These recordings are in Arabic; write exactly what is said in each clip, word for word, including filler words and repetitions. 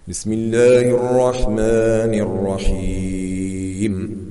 بسم الله الرحمن الرحيم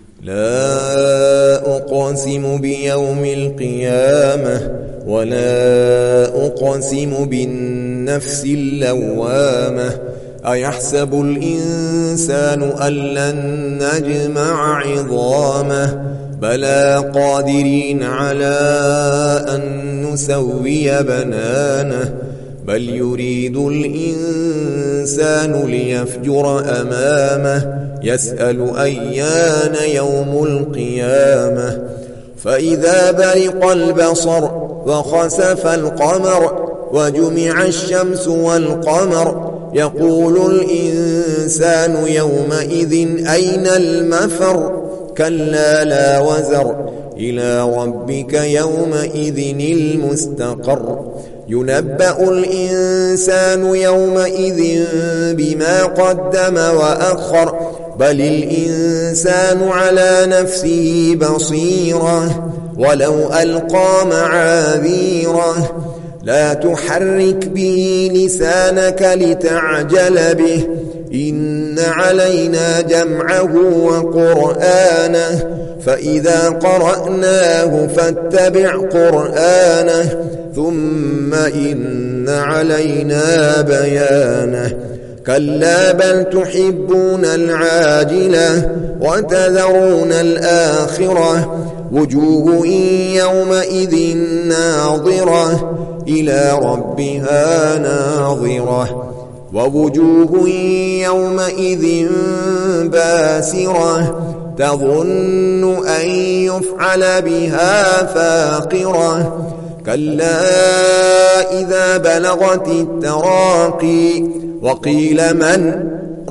لا أقسم بيوم القيامة ولا أقسم بالنفس اللوامة أيحسب الإنسان أن لن نجمع عظامه بلى قادرين على أن نسوي بنانه بل يريد الإنسان ليفجر أمامه يسأل أيان يوم القيامة فإذا برق البصر وخسف القمر وجمع الشمس والقمر يقول الإنسان يومئذ أين المفر كلا لا وزر إلى ربك يومئذ المستقر ينبأ الإنسان يومئذ بما قدم وأخر بل الإنسان على نفسه بصيرة ولو ألقى معاذيره لا تحرك به لسانك لتعجل به إن علينا جمعه وقرآنه فإذا قرأناه فاتبع قرآنه ثم إن علينا بيانه كلا بل تحبون العاجلة وتذرون الآخرة وجوه يومئذ ناظرة إلى ربها ناظرة ووجوه يومئذ باسرة تظن أن يفعل بها فاقرة كلا إذا بلغت التراقي وقيل من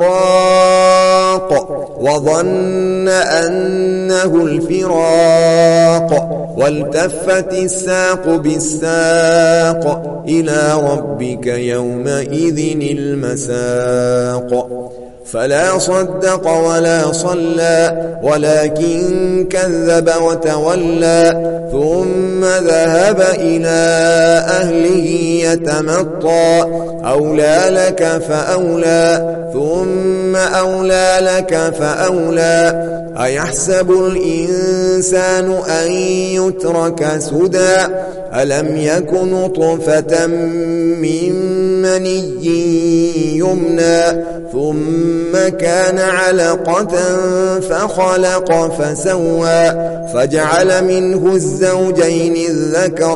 راق وظن أنه الفراق والتفت الساق بالساق إلى ربك يومئذ المساق فلا صدق ولا صلى ولكن كذب وتولى ثم ذهب إلى أهله يتمطى أولى لك فأولى ثم أولى لك فأولى أيحسب الإنسان أن يترك سدى ألم يك نطفة من مني يمنى ثم كان علقة فخلق فسوى فجعل منه الزوجين الذكر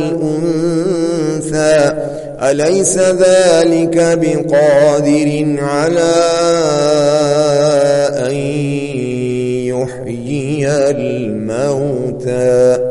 والأنثى أليس ذلك بقادر على أن يحيي الموتى